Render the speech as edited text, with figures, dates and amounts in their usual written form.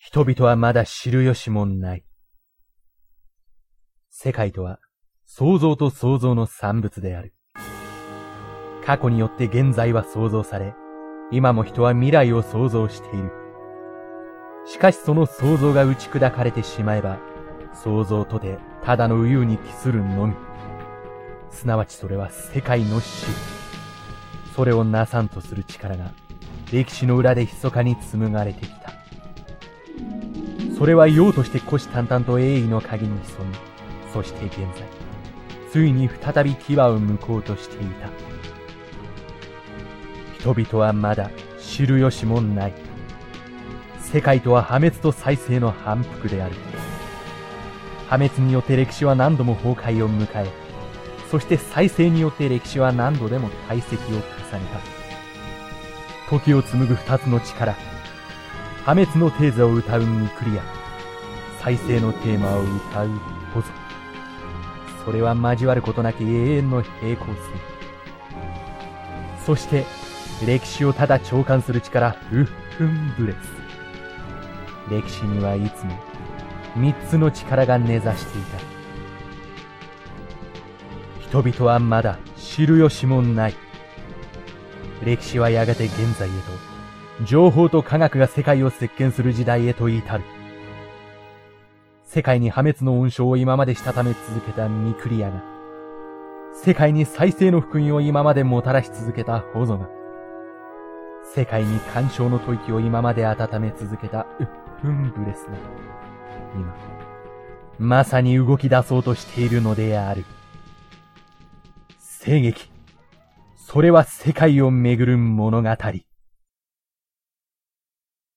人々はまだ知る由もない。世界とは創造と創造の産物である。過去によって現在は創造され、今も人は未来を創造している。しかしその創造が打ち砕かれてしまえば、創造とてただの浮遊に帰するのみ。すなわちそれは世界の死。それをなさんとする力が歴史の裏で密かに紡がれてきた。それは陽として虎視眈々と鋭意の鍵に潜み、そして現在、ついに再び牙を向こうとしていた。人々はまだ知る由もない。世界とは破滅と再生の反復である。破滅によって歴史は何度も崩壊を迎え、そして再生によって歴史は何度でも堆積を重ねた。時を紡ぐ二つの力、破滅のテーゼを歌うミクリア、再生のテーマを歌うホゾ。それは交わることなき永遠の平行線。そして歴史をただ長官する力、ウッフンブレス。歴史にはいつも三つの力が根ざしていた。人々はまだ知る由もない。歴史はやがて現在へと、情報と科学が世界を席巻する時代へと至る。世界に破滅の温床を今までしたため続けたミクリアが、世界に再生の福音を今までもたらし続けたホゾが、世界に干渉の吐息を今まで温め続けたウッフンブレスが、今、まさに動き出そうとしているのである。聖劇、それは世界をめぐる物語。